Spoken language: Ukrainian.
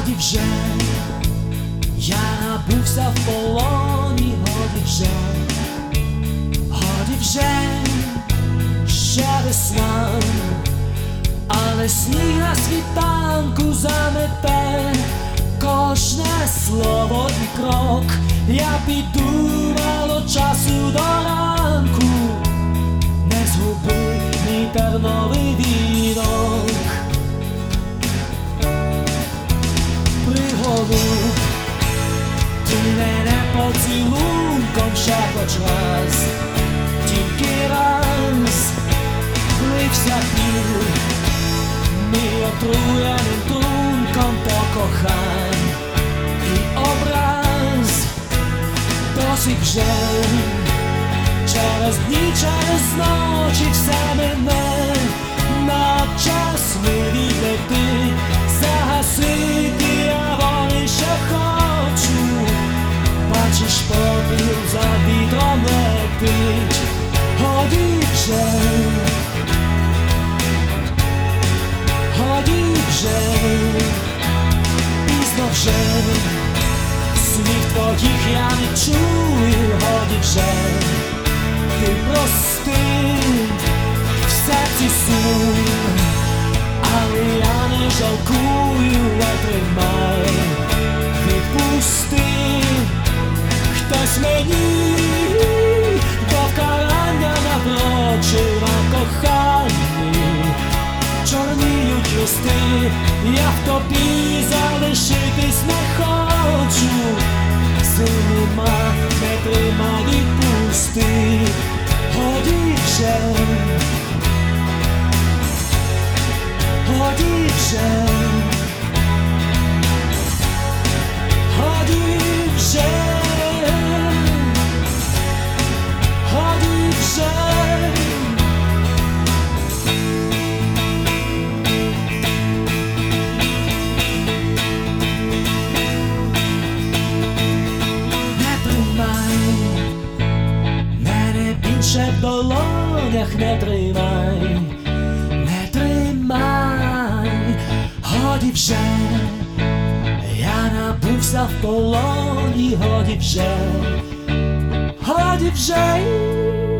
годі вже, я набувся в полоні, годі вже, ще весна, але сніг на світанку замете кожне слово і крок. Я піду, мало часу до ранку, не згуби мій терновий вінок. Приголуб ти мене поцілунком ще хоч раз, тільки раз влився пів мій отруєним трунком покохань і образ. Досить вже, через дні, через ночі все мене, на час ми відлети, загасити я волі ще хочу. Бачиш, попіл за вітром летить, годі вже, годі вже, пізно вже, слів твоїх я не чую, годі вже, ти прости в серці сум, але я не жалкую, витримай, відпусти. Хтось мені до вкарання надрочив на коханні, чорніють листи, я в тобі залишитись не хочу. Сил нема, не тримай, відпусти, годі вже, годі вже, годі вже, годі вже. В долонях не тримай, не тримай, годі вже, я набувся в полоні, годі вже, годі вже.